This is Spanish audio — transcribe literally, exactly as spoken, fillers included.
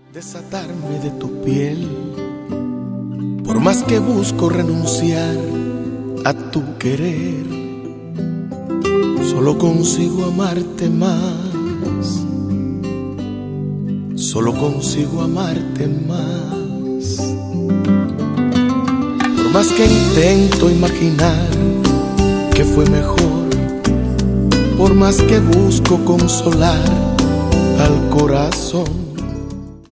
Desatarme de tu piel, por más que busco renunciar a tu querer, solo consigo amarte más, solo consigo amarte más. Por más que intento imaginar que fue mejor, por más que busco consolar al corazón,